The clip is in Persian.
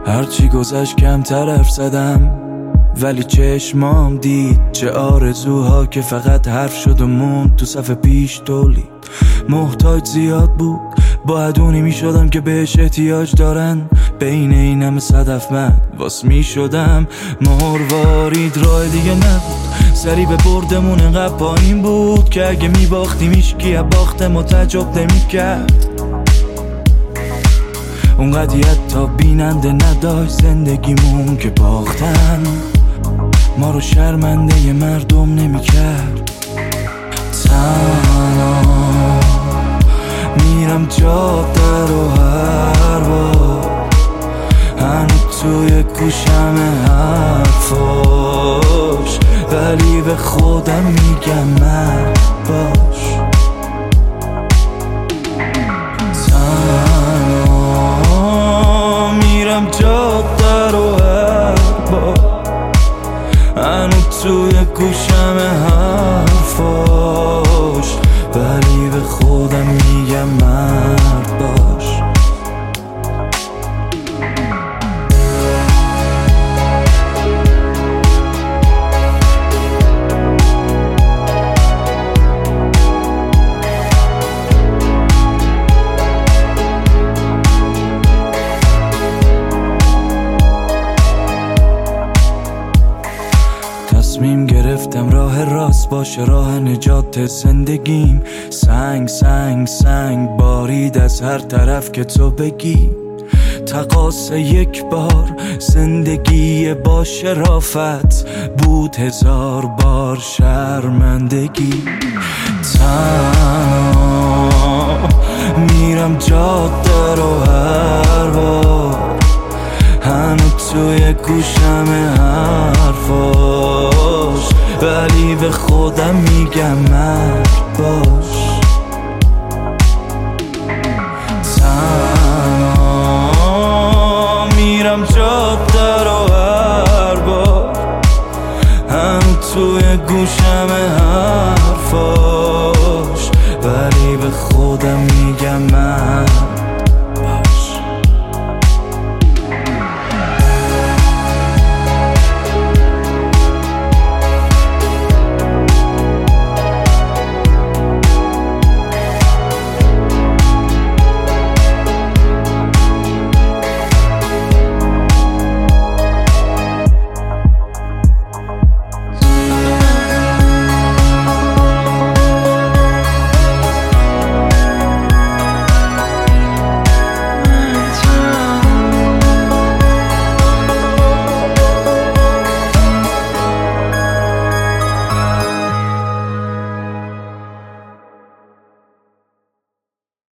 هرچی گذشت کمتر حرف زدم، ولی چشمام دید چه آرزوها که فقط حرف شد و موند تو صف پیش تولید. محتاج زیاد بود، باید اونی می شدم که بهش احتیاج دارن. بین این همه صدف من واس می شدم. مروارید راه دیگه نبود، سری به بردمون انقدر پایین بود که اگه می باختیم ایشکی از باخت ما تعجب نمی کرد. اونقدر حتی بیننده نداشت زندگیمون که باختن ما رو شرمنده ی مردم نمی کرد. تنها میرم جاده رو هر بار، هنوز توی گوشم حرفاش، ولی به خودم میگم مرد باش. تنها میرم جاده رو هر بار، هنوز توی گوشم حرفاش، ولی به خودم میگم مرد باش. تصمیم گرفتم راه راست باشه راه نجات زندگیم. سنگ سنگ سنگ بارید از هر طرف که تو بگی. تقاص یک بار زندگی با شرافت بود 1000 بار شرمندگی. تنها میرم جاده رو هر بار، هنوز توی گوشم حرفاش، ولی به خودم میگم مرد باش.